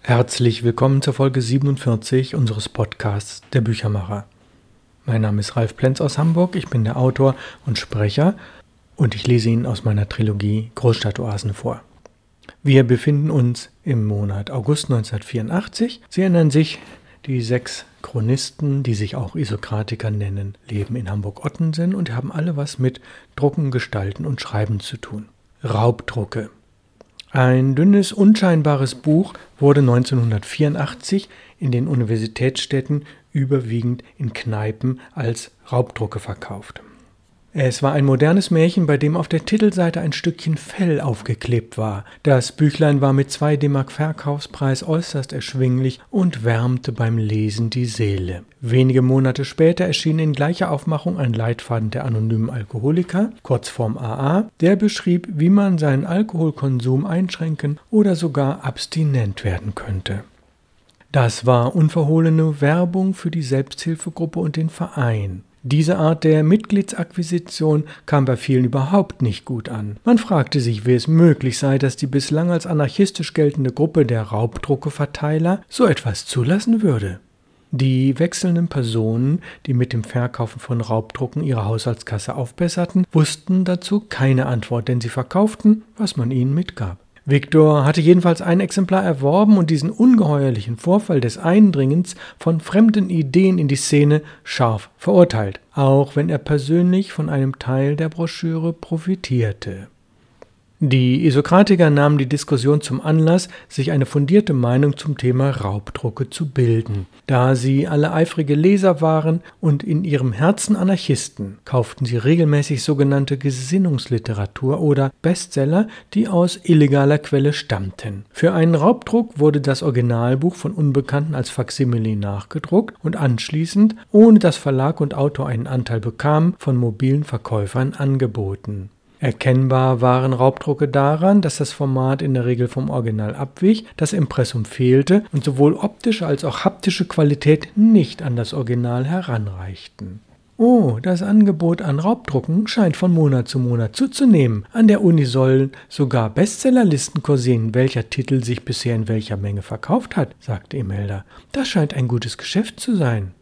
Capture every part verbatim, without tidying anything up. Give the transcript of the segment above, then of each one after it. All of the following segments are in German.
Herzlich willkommen zur Folge siebenundvierzig unseres Podcasts Der Büchermacher. Mein Name ist Ralf Plenz aus Hamburg, ich bin der Autor und Sprecher und ich lese Ihnen aus meiner Trilogie Großstadtoasen vor. Wir befinden uns im Monat August neunzehnhundertvierundachtzig. Sie erinnern sich, die sechs Chronisten, die sich auch Isokratiker nennen, leben in Hamburg-Ottensen und haben alle was mit Drucken, Gestalten und Schreiben zu tun. Raubdrucke. Ein dünnes, unscheinbares Buch wurde neunzehnhundertvierundachtzig in den Universitätsstädten überwiegend in Kneipen als Raubdrucke verkauft. Es war ein modernes Märchen, bei dem auf der Titelseite ein Stückchen Fell aufgeklebt war. Das Büchlein war mit zwei D-Mark Verkaufspreis äußerst erschwinglich und wärmte beim Lesen die Seele. Wenige Monate später erschien in gleicher Aufmachung ein Leitfaden der anonymen Alkoholiker, Kurzform A A, der beschrieb, wie man seinen Alkoholkonsum einschränken oder sogar abstinent werden könnte. Das war unverhohlene Werbung für die Selbsthilfegruppe und den Verein. Diese Art der Mitgliedsakquisition kam bei vielen überhaupt nicht gut an. Man fragte sich, wie es möglich sei, dass die bislang als anarchistisch geltende Gruppe der Raubdruckeverteiler so etwas zulassen würde. Die wechselnden Personen, die mit dem Verkaufen von Raubdrucken ihre Haushaltskasse aufbesserten, wussten dazu keine Antwort, denn sie verkauften, was man ihnen mitgab. Viktor hatte jedenfalls ein Exemplar erworben und diesen ungeheuerlichen Vorfall des Eindringens von fremden Ideen in die Szene scharf verurteilt, auch wenn er persönlich von einem Teil der Broschüre profitierte. Die Isokratiker nahmen die Diskussion zum Anlass, sich eine fundierte Meinung zum Thema Raubdrucke zu bilden. Da sie alle eifrige Leser waren und in ihrem Herzen Anarchisten, kauften sie regelmäßig sogenannte Gesinnungsliteratur oder Bestseller, die aus illegaler Quelle stammten. Für einen Raubdruck wurde das Originalbuch von Unbekannten als Faksimile nachgedruckt und anschließend, ohne dass Verlag und Autor einen Anteil bekamen, von mobilen Verkäufern angeboten. Erkennbar waren Raubdrucke daran, dass das Format in der Regel vom Original abwich, das Impressum fehlte und sowohl optische als auch haptische Qualität nicht an das Original heranreichten. Oh, das Angebot an Raubdrucken scheint von Monat zu Monat zuzunehmen. An der Uni sollen sogar Bestsellerlisten kursieren, welcher Titel sich bisher in welcher Menge verkauft hat, sagte Imelda. Das scheint ein gutes Geschäft zu sein.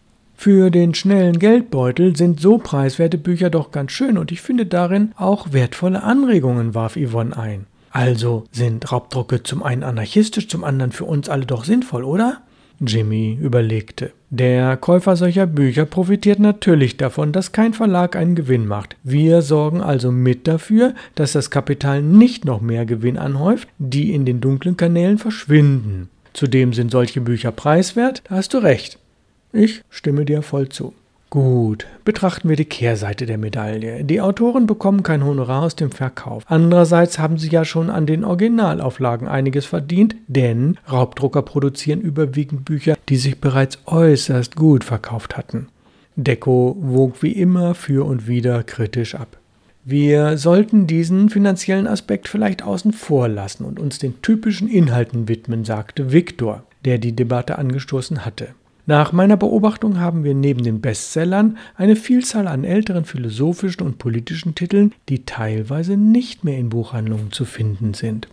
Für den schnellen Geldbeutel sind so preiswerte Bücher doch ganz schön und ich finde darin auch wertvolle Anregungen, warf Yvonne ein. Also sind Raubdrucke zum einen anarchistisch, zum anderen für uns alle doch sinnvoll, oder? Jimmy überlegte. Der Käufer solcher Bücher profitiert natürlich davon, dass kein Verlag einen Gewinn macht. Wir sorgen also mit dafür, dass das Kapital nicht noch mehr Gewinn anhäuft, die in den dunklen Kanälen verschwinden. Zudem sind solche Bücher preiswert, da hast du recht. Ich stimme dir voll zu. Gut, betrachten wir die Kehrseite der Medaille. Die Autoren bekommen kein Honorar aus dem Verkauf. Andererseits haben sie ja schon an den Originalauflagen einiges verdient, denn Raubdrucker produzieren überwiegend Bücher, die sich bereits äußerst gut verkauft hatten. Decco wog wie immer für und wider kritisch ab. Wir sollten diesen finanziellen Aspekt vielleicht außen vor lassen und uns den typischen Inhalten widmen, sagte Viktor, der die Debatte angestoßen hatte. Nach meiner Beobachtung haben wir neben den Bestsellern eine Vielzahl an älteren philosophischen und politischen Titeln, die teilweise nicht mehr in Buchhandlungen zu finden sind.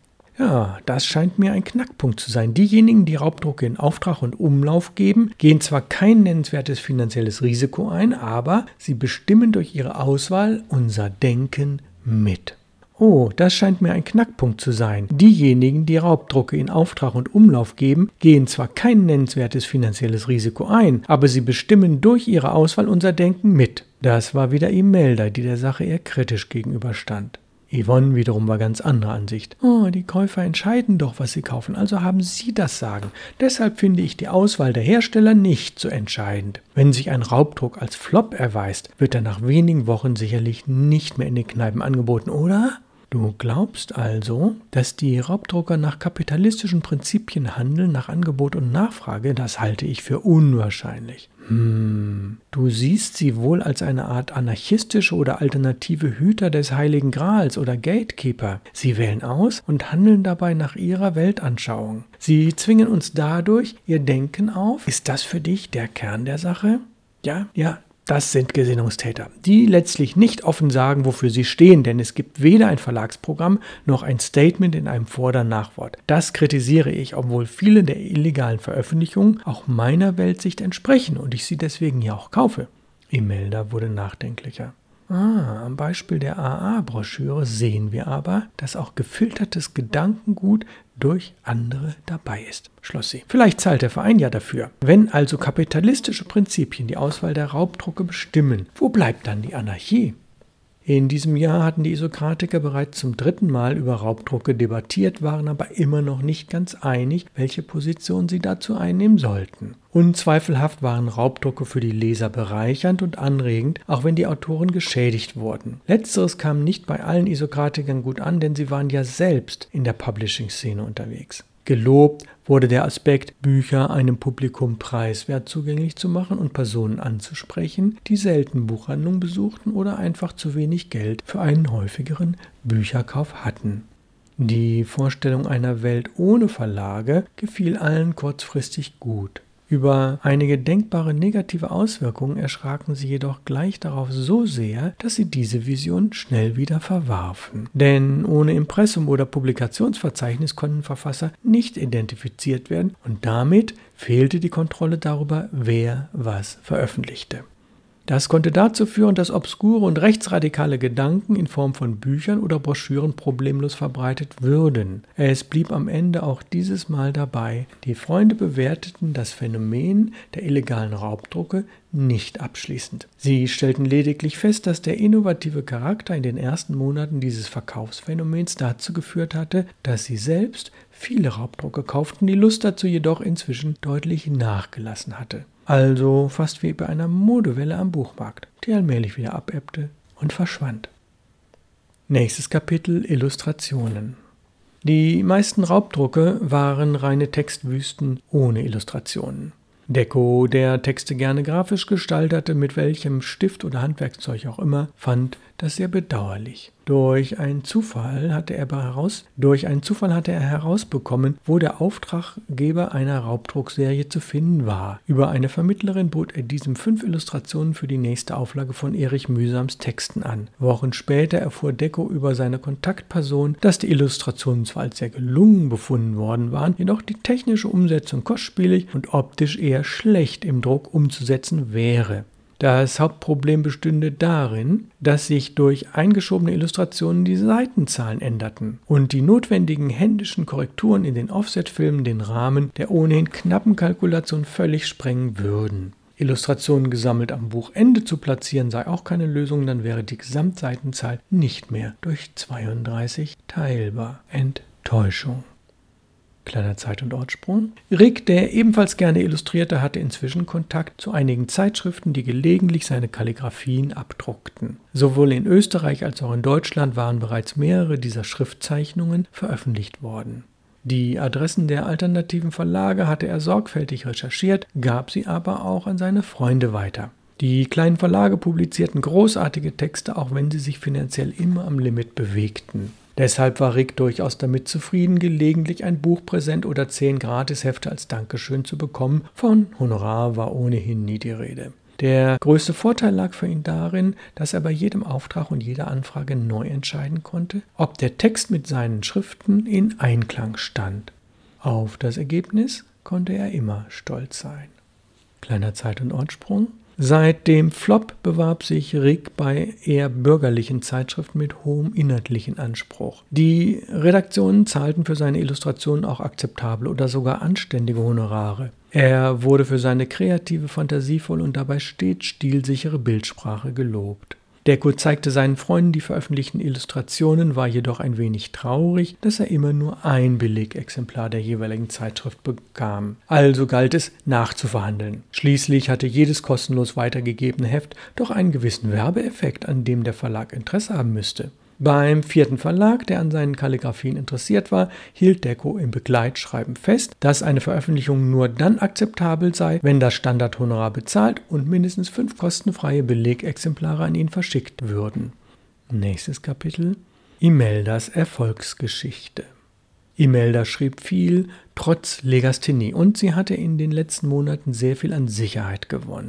Ja, das scheint mir ein Knackpunkt zu sein. Diejenigen, die Raubdrucke in Auftrag und Umlauf geben, gehen zwar kein nennenswertes finanzielles Risiko ein, aber sie bestimmen durch ihre Auswahl unser Denken mit. Oh, das scheint mir ein Knackpunkt zu sein. Diejenigen, die Raubdrucke in Auftrag und Umlauf geben, gehen zwar kein nennenswertes finanzielles Risiko ein, aber sie bestimmen durch ihre Auswahl unser Denken mit. Das war wieder Imelda, die der Sache eher kritisch gegenüberstand. Yvonne wiederum war ganz anderer Ansicht. Oh, die Käufer entscheiden doch, was sie kaufen, also haben sie das Sagen. Deshalb finde ich die Auswahl der Hersteller nicht so entscheidend. Wenn sich ein Raubdruck als Flop erweist, wird er nach wenigen Wochen sicherlich nicht mehr in den Kneipen angeboten, oder? Du glaubst also, dass die Raubdrucker nach kapitalistischen Prinzipien handeln, nach Angebot und Nachfrage? Das halte ich für unwahrscheinlich. Hm, du siehst sie wohl als eine Art anarchistische oder alternative Hüter des Heiligen Grals oder Gatekeeper. Sie wählen aus und handeln dabei nach ihrer Weltanschauung. Sie zwingen uns dadurch ihr Denken auf. Ist das für dich der Kern der Sache? Ja, ja, Das sind Gesinnungstäter, die letztlich nicht offen sagen, wofür sie stehen, denn es gibt weder ein Verlagsprogramm noch ein Statement in einem Vor- oder Nachwort. Das kritisiere ich, obwohl viele der illegalen Veröffentlichungen auch meiner Weltsicht entsprechen und ich sie deswegen ja auch kaufe. Imelda wurde nachdenklicher. Ah, am Beispiel der A A-Broschüre sehen wir aber, dass auch gefiltertes Gedankengut durch andere dabei ist, schloss sie. Vielleicht zahlt der Verein ja dafür. Wenn also kapitalistische Prinzipien die Auswahl der Raubdrucke bestimmen, wo bleibt dann die Anarchie? In diesem Jahr hatten die Isokratiker bereits zum dritten Mal über Raubdrucke debattiert, waren aber immer noch nicht ganz einig, welche Position sie dazu einnehmen sollten. Unzweifelhaft waren Raubdrucke für die Leser bereichernd und anregend, auch wenn die Autoren geschädigt wurden. Letzteres kam nicht bei allen Isokratikern gut an, denn sie waren ja selbst in der Publishing-Szene unterwegs. Gelobt wurde der Aspekt, Bücher einem Publikum preiswert zugänglich zu machen und Personen anzusprechen, die selten Buchhandlungen besuchten oder einfach zu wenig Geld für einen häufigeren Bücherkauf hatten. Die Vorstellung einer Welt ohne Verlage gefiel allen kurzfristig gut. Über einige denkbare negative Auswirkungen erschraken sie jedoch gleich darauf so sehr, dass sie diese Vision schnell wieder verwarfen. Denn ohne Impressum oder Publikationsverzeichnis konnten Verfasser nicht identifiziert werden und damit fehlte die Kontrolle darüber, wer was veröffentlichte. Das konnte dazu führen, dass obskure und rechtsradikale Gedanken in Form von Büchern oder Broschüren problemlos verbreitet würden. Es blieb am Ende auch dieses Mal dabei. Die Freunde bewerteten das Phänomen der illegalen Raubdrucke nicht abschließend. Sie stellten lediglich fest, dass der innovative Charakter in den ersten Monaten dieses Verkaufsphänomens dazu geführt hatte, dass sie selbst viele Raubdrucke kauften, die Lust dazu jedoch inzwischen deutlich nachgelassen hatte. Also fast wie bei einer Modewelle am Buchmarkt, die allmählich wieder abebbte und verschwand. Nächstes Kapitel: Illustrationen. Die meisten Raubdrucke waren reine Textwüsten ohne Illustrationen. Decco, der Texte gerne grafisch gestaltete, mit welchem Stift oder Handwerkzeug auch immer, fand das sehr bedauerlich. Durch einen Zufall hatte er heraus, durch einen Zufall hatte er herausbekommen, wo der Auftraggeber einer Raubdruckserie zu finden war. Über eine Vermittlerin bot er diesem fünf Illustrationen für die nächste Auflage von Erich Mühsams Texten an. Wochen später erfuhr Decco über seine Kontaktperson, dass die Illustrationen zwar als sehr gelungen befunden worden waren, jedoch die technische Umsetzung kostspielig und optisch eher schlecht im Druck umzusetzen wäre. Das Hauptproblem bestünde darin, dass sich durch eingeschobene Illustrationen die Seitenzahlen änderten und die notwendigen händischen Korrekturen in den Offset-Filmen den Rahmen der ohnehin knappen Kalkulation völlig sprengen würden. Illustrationen gesammelt am Buchende zu platzieren sei auch keine Lösung, dann wäre die Gesamtseitenzahl nicht mehr durch zweiunddreißig teilbar. Enttäuschung. Kleiner Zeit- und Ortssprung. Rick, der ebenfalls gerne illustrierte, hatte inzwischen Kontakt zu einigen Zeitschriften, die gelegentlich seine Kalligraphien abdruckten. Sowohl in Österreich als auch in Deutschland waren bereits mehrere dieser Schriftzeichnungen veröffentlicht worden. Die Adressen der alternativen Verlage hatte er sorgfältig recherchiert, gab sie aber auch an seine Freunde weiter. Die kleinen Verlage publizierten großartige Texte, auch wenn sie sich finanziell immer am Limit bewegten. Deshalb war Rick durchaus damit zufrieden, gelegentlich ein Buchpräsent oder zehn Gratishefte als Dankeschön zu bekommen. Von Honorar war ohnehin nie die Rede. Der größte Vorteil lag für ihn darin, dass er bei jedem Auftrag und jeder Anfrage neu entscheiden konnte, ob der Text mit seinen Schriften in Einklang stand. Auf das Ergebnis konnte er immer stolz sein. Kleiner Zeit- und Ortssprung. Seit dem Flop bewarb sich Rick bei eher bürgerlichen Zeitschriften mit hohem inhaltlichen Anspruch. Die Redaktionen zahlten für seine Illustrationen auch akzeptable oder sogar anständige Honorare. Er wurde für seine kreative, fantasievolle und dabei stets stilsichere Bildsprache gelobt. Decco zeigte seinen Freunden die veröffentlichten Illustrationen, war jedoch ein wenig traurig, dass er immer nur ein Billigexemplar der jeweiligen Zeitschrift bekam. Also galt es, nachzuverhandeln. Schließlich hatte jedes kostenlos weitergegebene Heft doch einen gewissen Werbeeffekt, an dem der Verlag Interesse haben müsste. Beim vierten Verlag, der an seinen Kalligraphien interessiert war, hielt Decco im Begleitschreiben fest, dass eine Veröffentlichung nur dann akzeptabel sei, wenn das Standardhonorar bezahlt und mindestens fünf kostenfreie Belegexemplare an ihn verschickt würden. Nächstes Kapitel: Imeldas Erfolgsgeschichte. Imelda schrieb viel, trotz Legasthenie, und sie hatte in den letzten Monaten sehr viel an Sicherheit gewonnen.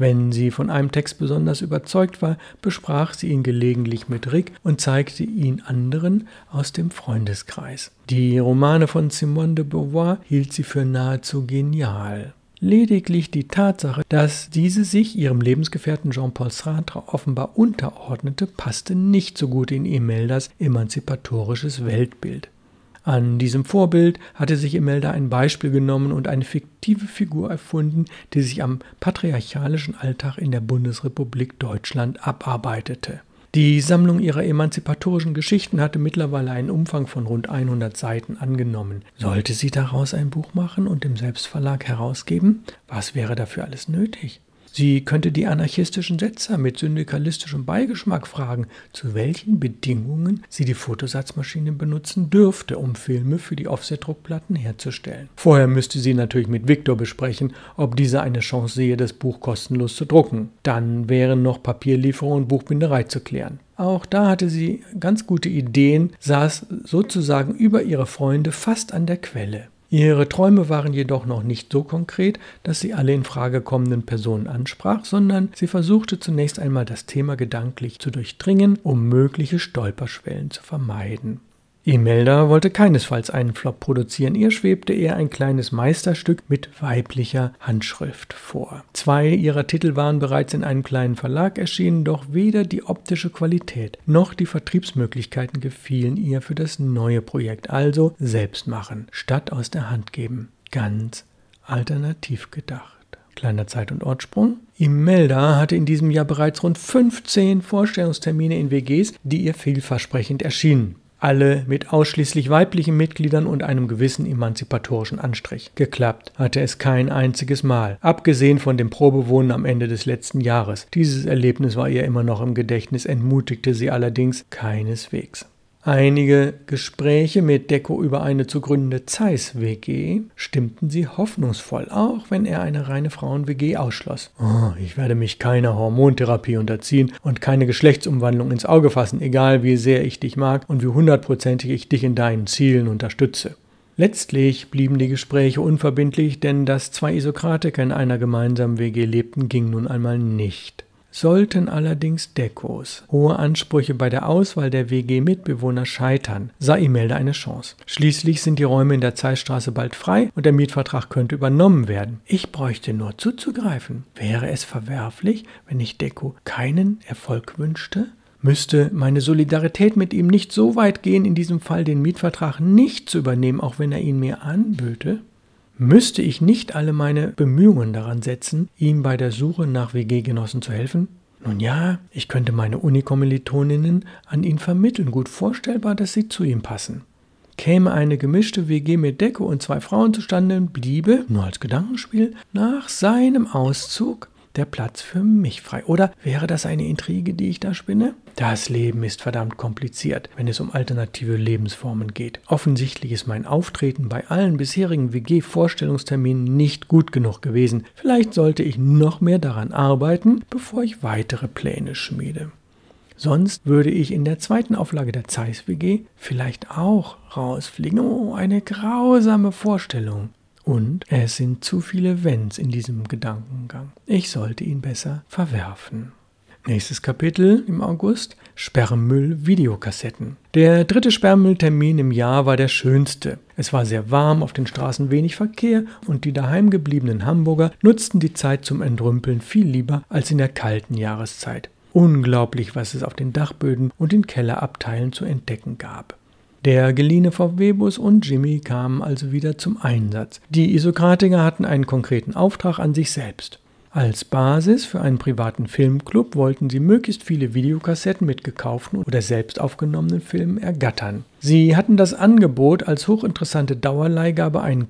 Wenn sie von einem Text besonders überzeugt war, besprach sie ihn gelegentlich mit Rick und zeigte ihn anderen aus dem Freundeskreis. Die Romane von Simone de Beauvoir hielt sie für nahezu genial. Lediglich die Tatsache, dass diese sich ihrem Lebensgefährten Jean-Paul Sartre offenbar unterordnete, passte nicht so gut in Imeldas emanzipatorisches Weltbild. An diesem Vorbild hatte sich Imelda ein Beispiel genommen und eine fiktive Figur erfunden, die sich am patriarchalischen Alltag in der Bundesrepublik Deutschland abarbeitete. Die Sammlung ihrer emanzipatorischen Geschichten hatte mittlerweile einen Umfang von rund hundert Seiten angenommen. Sollte sie daraus ein Buch machen und im Selbstverlag herausgeben? Was wäre dafür alles nötig? Sie könnte die anarchistischen Setzer mit syndikalistischem Beigeschmack fragen, zu welchen Bedingungen sie die Fotosatzmaschine benutzen dürfte, um Filme für die Offset-Druckplatten herzustellen. Vorher müsste sie natürlich mit Victor besprechen, ob dieser eine Chance sehe, das Buch kostenlos zu drucken. Dann wären noch Papierlieferung und Buchbinderei zu klären. Auch da hatte sie ganz gute Ideen, saß sozusagen über ihre Freunde fast an der Quelle. Ihre Träume waren jedoch noch nicht so konkret, dass sie alle in Frage kommenden Personen ansprach, sondern sie versuchte zunächst einmal das Thema gedanklich zu durchdringen, um mögliche Stolperschwellen zu vermeiden. Imelda wollte keinesfalls einen Flop produzieren, ihr schwebte eher ein kleines Meisterstück mit weiblicher Handschrift vor. Zwei ihrer Titel waren bereits in einem kleinen Verlag erschienen, doch weder die optische Qualität noch die Vertriebsmöglichkeiten gefielen ihr für das neue Projekt, also selbst machen, statt aus der Hand geben. Ganz alternativ gedacht. Kleiner Zeit- und Ortssprung. Imelda hatte in diesem Jahr bereits rund fünfzehn Vorstellungstermine in W Gs, die ihr vielversprechend erschienen. Alle mit ausschließlich weiblichen Mitgliedern und einem gewissen emanzipatorischen Anstrich. Geklappt hatte es kein einziges Mal, abgesehen von dem Probewohnen am Ende des letzten Jahres. Dieses Erlebnis war ihr immer noch im Gedächtnis, entmutigte sie allerdings keineswegs. Einige Gespräche mit Deko über eine zu gründende Zeiss-W G stimmten sie hoffnungsvoll, auch wenn er eine reine Frauen-W G ausschloss. Oh, ich werde mich keiner Hormontherapie unterziehen und keine Geschlechtsumwandlung ins Auge fassen, egal wie sehr ich dich mag und wie hundertprozentig ich dich in deinen Zielen unterstütze. Letztlich blieben die Gespräche unverbindlich, denn dass zwei Isokratiker in einer gemeinsamen W G lebten, ging nun einmal nicht. Sollten allerdings Dekos hohe Ansprüche bei der Auswahl der W G-Mitbewohner scheitern, sah Imelda eine Chance. Schließlich sind die Räume in der Zeissstraße bald frei und der Mietvertrag könnte übernommen werden. Ich bräuchte nur zuzugreifen. Wäre es verwerflich, wenn ich Deko keinen Erfolg wünschte? Müsste meine Solidarität mit ihm nicht so weit gehen, in diesem Fall den Mietvertrag nicht zu übernehmen, auch wenn er ihn mir anböte? Müsste ich nicht alle meine Bemühungen daran setzen, ihm bei der Suche nach W G-Genossen zu helfen? Nun ja, ich könnte meine Unikommilitoninnen an ihn vermitteln, gut vorstellbar, dass sie zu ihm passen. Käme eine gemischte W G mit Deko und zwei Frauen zustande, bliebe, nur als Gedankenspiel, nach seinem Auszug der Platz für mich frei. Oder wäre das eine Intrige, die ich da spinne? Das Leben ist verdammt kompliziert, wenn es um alternative Lebensformen geht. Offensichtlich ist mein Auftreten bei allen bisherigen W G-Vorstellungsterminen nicht gut genug gewesen. Vielleicht sollte ich noch mehr daran arbeiten, bevor ich weitere Pläne schmiede. Sonst würde ich in der zweiten Auflage der Zeiss-W G vielleicht auch rausfliegen. Oh, eine grausame Vorstellung. Und es sind zu viele Wenns in diesem Gedankengang. Ich sollte ihn besser verwerfen. Nächstes Kapitel im August: Sperrmüll-Videokassetten. Der dritte Sperrmülltermin im Jahr war der schönste. Es war sehr warm, auf den Straßen wenig Verkehr und die daheim gebliebenen Hamburger nutzten die Zeit zum Entrümpeln viel lieber als in der kalten Jahreszeit. Unglaublich, was es auf den Dachböden und den Kellerabteilen zu entdecken gab. Der geliehene V W-Bus und Jimmy kamen also wieder zum Einsatz. Die Isokratiker hatten einen konkreten Auftrag an sich selbst. Als Basis für einen privaten Filmclub wollten sie möglichst viele Videokassetten mit gekauften oder selbst aufgenommenen Filmen ergattern. Sie hatten das Angebot, als hochinteressante Dauerleihgabe einen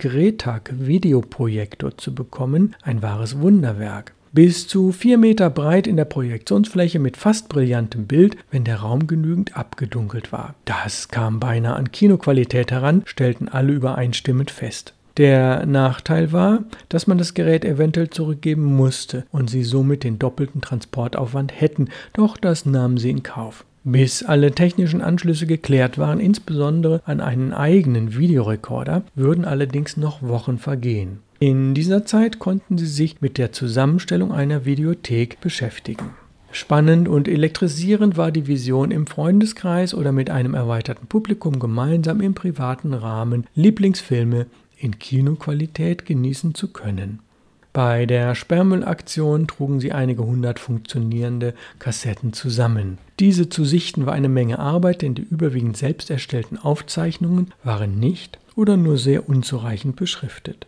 Gretac-Videoprojektor zu bekommen, ein wahres Wunderwerk. Bis zu vier Meter breit in der Projektionsfläche mit fast brillantem Bild, wenn der Raum genügend abgedunkelt war. Das kam beinahe an Kinoqualität heran, stellten alle übereinstimmend fest. Der Nachteil war, dass man das Gerät eventuell zurückgeben musste und sie somit den doppelten Transportaufwand hätten, doch das nahmen sie in Kauf. Bis alle technischen Anschlüsse geklärt waren, insbesondere an einen eigenen Videorekorder, würden allerdings noch Wochen vergehen. In dieser Zeit konnten sie sich mit der Zusammenstellung einer Videothek beschäftigen. Spannend und elektrisierend war die Vision, im Freundeskreis oder mit einem erweiterten Publikum gemeinsam im privaten Rahmen Lieblingsfilme in Kinoqualität genießen zu können. Bei der Sperrmüllaktion trugen sie einige hundert funktionierende Kassetten zusammen. Diese zu sichten war eine Menge Arbeit, denn die überwiegend selbst erstellten Aufzeichnungen waren nicht oder nur sehr unzureichend beschriftet.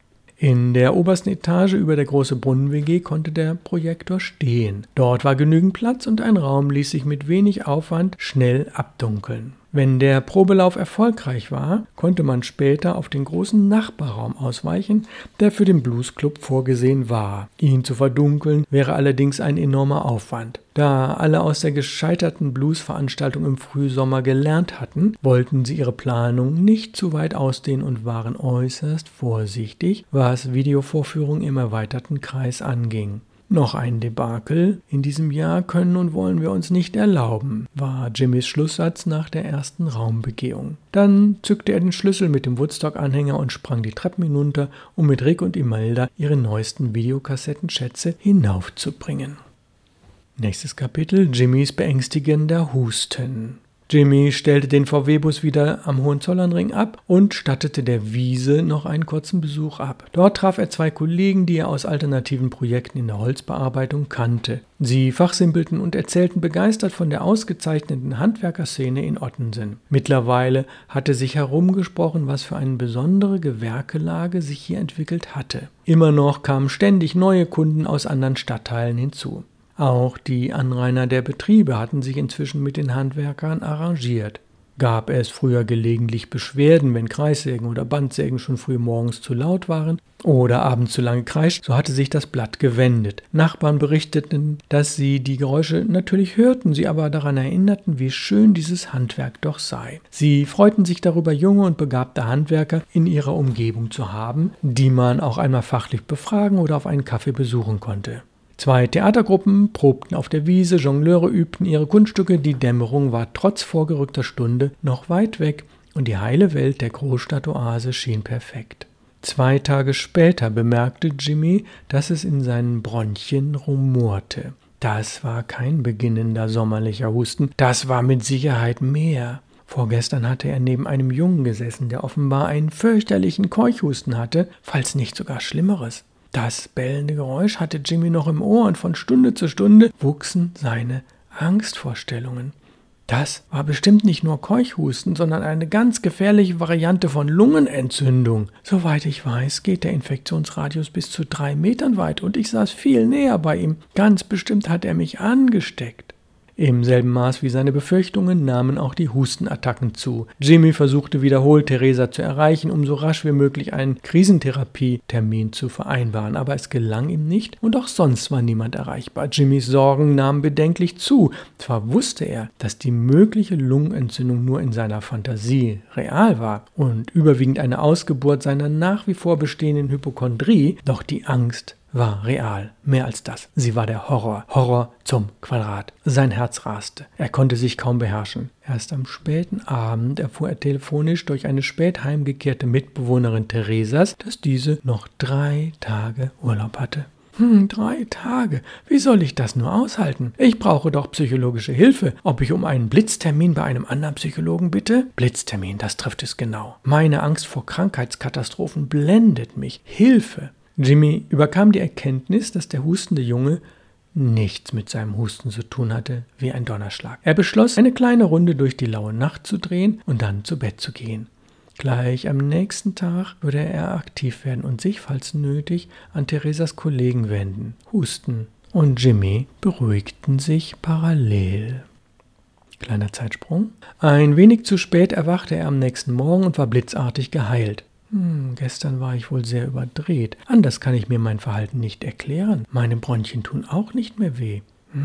In der obersten Etage über der große Brunnen-W G konnte der Projektor stehen. Dort war genügend Platz und ein Raum ließ sich mit wenig Aufwand schnell abdunkeln. Wenn der Probelauf erfolgreich war, konnte man später auf den großen Nachbarraum ausweichen, der für den Bluesclub vorgesehen war. Ihn zu verdunkeln wäre allerdings ein enormer Aufwand. Da alle aus der gescheiterten Bluesveranstaltung im Frühsommer gelernt hatten, wollten sie ihre Planung nicht zu weit ausdehnen und waren äußerst vorsichtig, was Videovorführungen im erweiterten Kreis anging. Noch ein Debakel in diesem Jahr können und wollen wir uns nicht erlauben, war Jimmys Schlusssatz nach der ersten Raumbegehung. Dann zückte er den Schlüssel mit dem Woodstock-Anhänger und sprang die Treppen hinunter, um mit Rick und Imelda ihre neuesten Videokassettenschätze hinaufzubringen. Nächstes Kapitel: Jimmys beängstigender Husten. Jimmy stellte den V W-Bus wieder am Hohenzollernring ab und stattete der Wiese noch einen kurzen Besuch ab. Dort traf er zwei Kollegen, die er aus alternativen Projekten in der Holzbearbeitung kannte. Sie fachsimpelten und erzählten begeistert von der ausgezeichneten Handwerkerszene in Ottensen. Mittlerweile hatte sich herumgesprochen, was für eine besondere Gewerkelage sich hier entwickelt hatte. Immer noch kamen ständig neue Kunden aus anderen Stadtteilen hinzu. Auch die Anrainer der Betriebe hatten sich inzwischen mit den Handwerkern arrangiert. Gab es früher gelegentlich Beschwerden, wenn Kreissägen oder Bandsägen schon früh morgens zu laut waren oder abends zu lange kreischt, so hatte sich das Blatt gewendet. Nachbarn berichteten, dass sie die Geräusche natürlich hörten, sie aber daran erinnerten, wie schön dieses Handwerk doch sei. Sie freuten sich darüber, junge und begabte Handwerker in ihrer Umgebung zu haben, die man auch einmal fachlich befragen oder auf einen Kaffee besuchen konnte. Zwei Theatergruppen probten auf der Wiese, Jongleure übten ihre Kunststücke, die Dämmerung war trotz vorgerückter Stunde noch weit weg und die heile Welt der Großstadtoase schien perfekt. Zwei Tage später bemerkte Jimmy, dass es in seinen Bronchien rumorte. Das war kein beginnender sommerlicher Husten, das war mit Sicherheit mehr. Vorgestern hatte er neben einem Jungen gesessen, der offenbar einen fürchterlichen Keuchhusten hatte, falls nicht sogar Schlimmeres. Das bellende Geräusch hatte Jimmy noch im Ohr und von Stunde zu Stunde wuchsen seine Angstvorstellungen. Das war bestimmt nicht nur Keuchhusten, sondern eine ganz gefährliche Variante von Lungenentzündung. Soweit ich weiß, geht der Infektionsradius bis zu drei Metern weit und ich saß viel näher bei ihm. Ganz bestimmt hat er mich angesteckt. Im selben Maß wie seine Befürchtungen nahmen auch die Hustenattacken zu. Jimmy versuchte wiederholt, Theresa zu erreichen, um so rasch wie möglich einen Krisentherapie-Termin zu vereinbaren, aber es gelang ihm nicht und auch sonst war niemand erreichbar. Jimmys Sorgen nahmen bedenklich zu. Zwar wusste er, dass die mögliche Lungenentzündung nur in seiner Fantasie real war und überwiegend eine Ausgeburt seiner nach wie vor bestehenden Hypochondrie, doch die Angst war real. Mehr als das. Sie war der Horror. Horror zum Quadrat. Sein Herz raste. Er konnte sich kaum beherrschen. Erst am späten Abend erfuhr er telefonisch durch eine spät heimgekehrte Mitbewohnerin Theresas, dass diese noch drei Tage Urlaub hatte. Hm, drei Tage. Wie soll ich das nur aushalten? Ich brauche doch psychologische Hilfe. Ob ich um einen Blitztermin bei einem anderen Psychologen bitte? Blitztermin, das trifft es genau. Meine Angst vor Krankheitskatastrophen blendet mich. Hilfe! Jimmy überkam die Erkenntnis, dass der hustende Junge nichts mit seinem Husten zu tun hatte, wie ein Donnerschlag. Er beschloss, eine kleine Runde durch die laue Nacht zu drehen und dann zu Bett zu gehen. Gleich am nächsten Tag würde er aktiv werden und sich, falls nötig, an Theresas Kollegen wenden. Husten und Jimmy beruhigten sich parallel. Kleiner Zeitsprung. Ein wenig zu spät erwachte er am nächsten Morgen und war blitzartig geheilt. Hm, gestern war ich wohl sehr überdreht. Anders kann ich mir mein Verhalten nicht erklären. Meine Bronchien tun auch nicht mehr weh.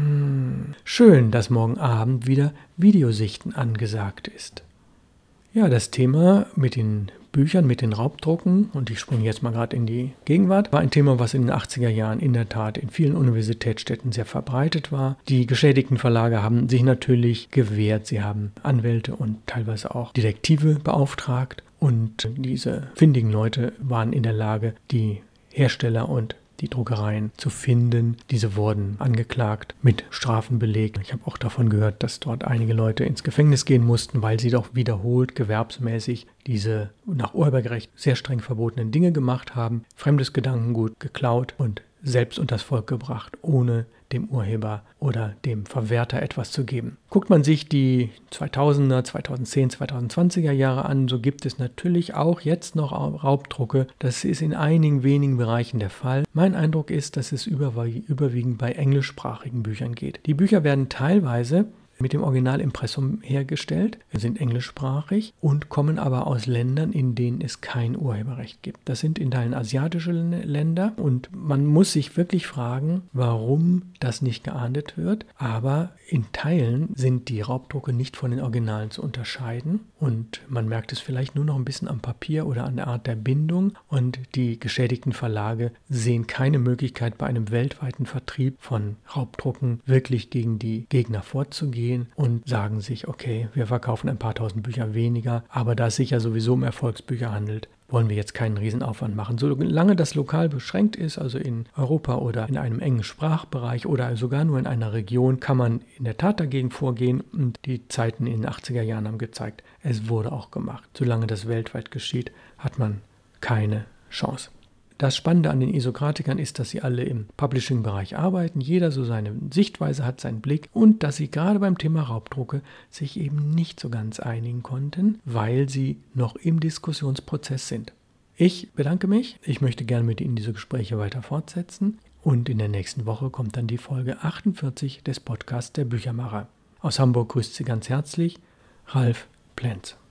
Hm, schön, dass morgen Abend wieder Videosichten angesagt ist. Ja, das Thema mit den Büchern, mit den Raubdrucken, und ich springe jetzt mal gerade in die Gegenwart, war ein Thema, was in den achtziger Jahren in der Tat in vielen Universitätsstädten sehr verbreitet war. Die geschädigten Verlage haben sich natürlich gewehrt. Sie haben Anwälte und teilweise auch Detektive beauftragt, Und diese findigen Leute waren in der Lage, die Hersteller und die Druckereien zu finden. Diese wurden angeklagt, mit Strafen belegt. Ich habe auch davon gehört, dass dort einige Leute ins Gefängnis gehen mussten, weil sie doch wiederholt gewerbsmäßig diese nach Urheberrecht sehr streng verbotenen Dinge gemacht haben, fremdes Gedankengut geklaut und selbst unters Volk gebracht, ohne dem Urheber oder dem Verwerter etwas zu geben. Guckt man sich die zweitausender, zweitausendzehn, zweitausendzwanziger Jahre an, so gibt es natürlich auch jetzt noch Raubdrucke. Das ist in einigen wenigen Bereichen der Fall. Mein Eindruck ist, dass es überwiegend bei englischsprachigen Büchern geht. Die Bücher werden teilweise mit dem Originalimpressum hergestellt, sind englischsprachig und kommen aber aus Ländern, in denen es kein Urheberrecht gibt. Das sind in Teilen asiatische Länder und man muss sich wirklich fragen, warum das nicht geahndet wird. Aber in Teilen sind die Raubdrucke nicht von den Originalen zu unterscheiden und man merkt es vielleicht nur noch ein bisschen am Papier oder an der Art der Bindung und die geschädigten Verlage sehen keine Möglichkeit, bei einem weltweiten Vertrieb von Raubdrucken wirklich gegen die Gegner vorzugehen und sagen sich, okay, wir verkaufen ein paar tausend Bücher weniger, aber da es sich ja sowieso um Erfolgsbücher handelt, wollen wir jetzt keinen Riesenaufwand machen. Solange das lokal beschränkt ist, also in Europa oder in einem engen Sprachbereich oder sogar nur in einer Region, kann man in der Tat dagegen vorgehen und die Zeiten in den achtziger Jahren haben gezeigt, es wurde auch gemacht. Solange das weltweit geschieht, hat man keine Chance. Das Spannende an den Isokratikern ist, dass sie alle im Publishing-Bereich arbeiten, jeder so seine Sichtweise hat, seinen Blick und dass sie gerade beim Thema Raubdrucke sich eben nicht so ganz einigen konnten, weil sie noch im Diskussionsprozess sind. Ich bedanke mich, ich möchte gerne mit Ihnen diese Gespräche weiter fortsetzen und in der nächsten Woche kommt dann die Folge achtundvierzig des Podcasts der Büchermacher. Aus Hamburg grüßt Sie ganz herzlich Ralf Plenz.